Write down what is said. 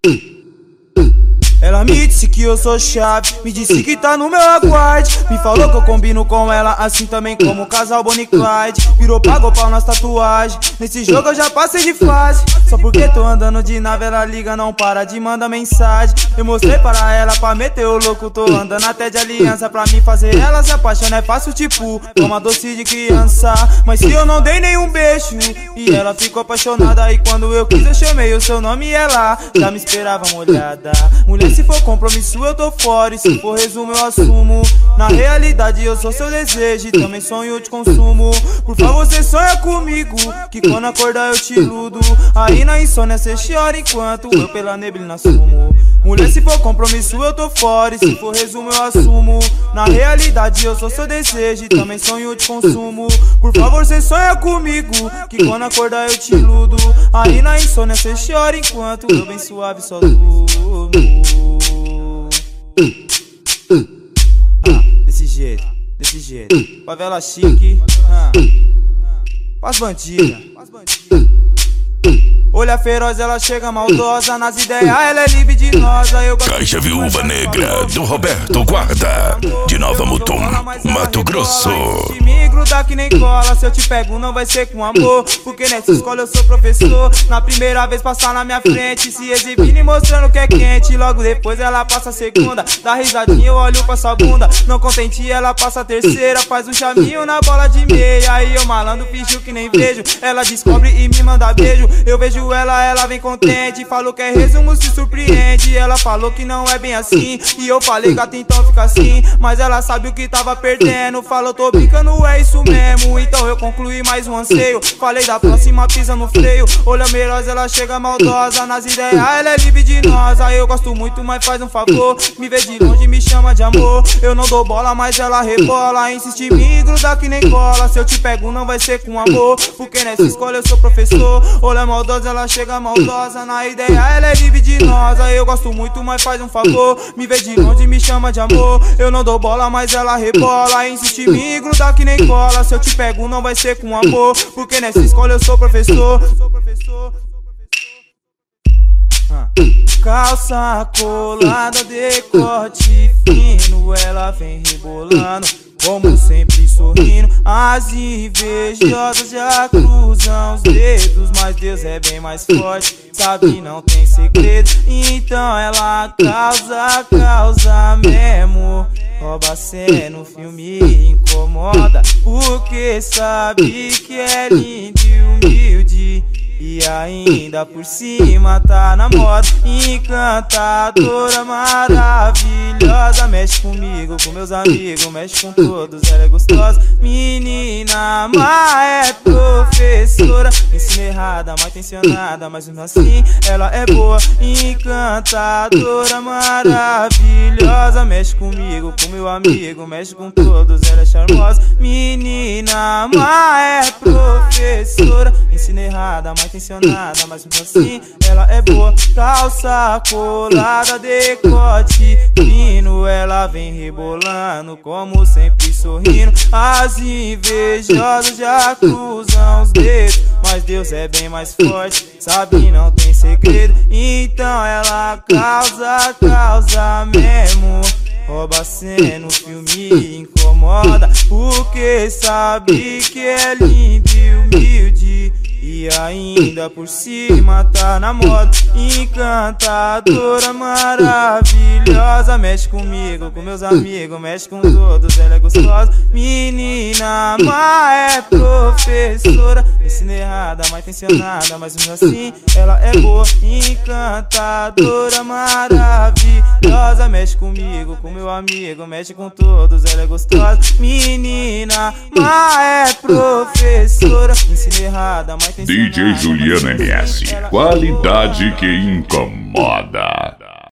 Ela me disse que eu sou chave, me disse que tá no meu aguarde. Me falou que eu combino com ela, assim também como o casal Bonnie e Clyde. Virou pagou pau nas tatuagens, nesse jogo eu já passei de fase. Só porque tô andando de nave, ela liga, não para de mandar mensagem. Eu mostrei para ela pra meter o louco, tô andando até de aliança. Pra mim fazer ela se apaixonar é fácil, tipo uma doce de criança. Mas se eu não dei nenhum beijo e ela ficou apaixonada, e quando eu quis eu chamei o seu nome e ela já me esperava molhada. Mulher, se for compromisso eu tô fora, e se for resumo eu assumo. Na realidade eu sou seu desejo e também sonho de consumo. Por favor você sonha comigo, que quando acordar eu te iludo. Aí na insônia cê chora enquanto eu pela neblina sumo. Mulher, se for compromisso eu tô fora, e se for resumo eu assumo. Na realidade eu sou seu desejo e também sonho de consumo. Por favor cê sonha comigo, que quando acordar eu te iludo. Aí na insônia cê chora enquanto eu bem suave só durmo. Desse jeito, favela chique, pras bandidas. Olha feroz, ela chega maldosa, nas ideias ela é libidinosa. Eu Caixa Viúva Negra, do Roberto Guarda, de Nova Mutum, Mato Grosso. Se me grudar que nem cola, se eu te pego não vai ser com amor, porque nessa escola eu sou professor. Na primeira vez passar na minha frente, se exibindo e mostrando que é quente. Logo depois ela passa a segunda, dá risadinha, eu olho pra sua bunda. Não contente ela passa a terceira, faz um chaminho na bola de meia. Aí eu malandro, fingiu que nem vejo, ela descobre e me manda beijo. Eu vejo ela vem contente, falou que é resumo, se surpreende. Ela falou que não é bem assim, e eu falei gata então fica assim. Mas ela sabe o que tava perdendo, falou tô brincando, é isso mesmo. Então eu concluí mais um anseio, falei da próxima pisa no freio. Olha merosa, ela chega maldosa, nas ideias ela é libidinosa. Eu gosto muito, mas faz um favor, me vê de longe, me chama de amor. Eu não dou bola, mas ela rebola, insiste em me grudar que nem cola. Se eu te pego não vai ser com amor, porque nessa escola eu sou professor. Olha maldosa, ela chega maldosa, na ideia ela é libidinosa. Eu gosto muito, mas faz um favor, me vê de longe e me chama de amor. Eu não dou bola, mas ela rebola, insiste em me grudar que nem cola. Se eu te pego não vai ser com amor, porque nessa escola eu sou professor. Calça colada, decote fino, ela vem rebolando, como sempre sorrindo. As invejosas já cruzam os dedos, mas Deus é bem mais forte, sabe não tem segredo. Então ela causa mesmo, rouba cena no filme, incomoda, porque sabe que é lindo e humilde. E ainda por cima tá na moda, encantadora, maravilhosa. Mexe comigo, com meus amigos, mexe com todos, ela é gostosa. Menina, mas é professora, ensina errada, mal intencionada, mas mesmo assim ela é boa. Encantadora, maravilhosa. Mexe comigo, com meu amigo, mexe com todos, ela é charmosa. Menina, mas é professora, ensina errada, mal intencionada, mas mesmo assim ela é boa. Calça colada, decote fino, ela vem rebolando, como sempre sorrindo. As invejosas já cruzam os dedos, mas Deus é bem mais forte, sabe não tem segredo. Então ela causa mesmo, rouba cena no filme, incomoda, porque sabe que é lindo e humilde. E ainda por cima tá na moda, encantadora, maravilhosa. Mexe comigo, com meus amigos, mexe com todos, ela é gostosa. Menina, mas é professora, ensina errada, mal intencionada, mas mesmo assim ela é boa. Encantadora, maravilhosa. Mexe comigo, com meu amigo, mexe com todos, ela é gostosa. Menina, mas é professora, ensina errada, mal intencionada. DJ Juliano MS, qualidade que incomoda.